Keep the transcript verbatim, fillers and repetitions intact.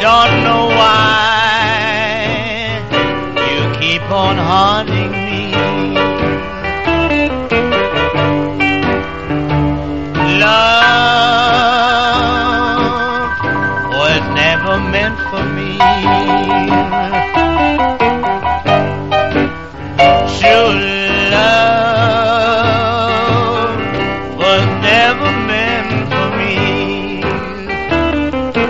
don't know why you keep on haunting me. Love was never meant for